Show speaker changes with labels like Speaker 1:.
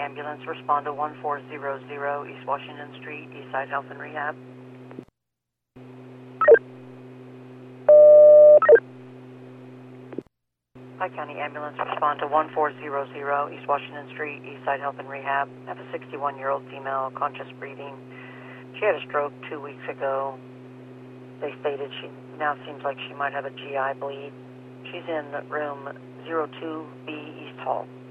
Speaker 1: Ambulance, respond to 1400 East Washington Street, Eastside Health and Rehab. Pike County Ambulance, respond to 1400 East Washington Street, Eastside Health and Rehab. I have a 61-year-old female, conscious breathing. She had a stroke 2 weeks ago. They stated she now seems like she might have a GI bleed. She's in room 02B East Hall.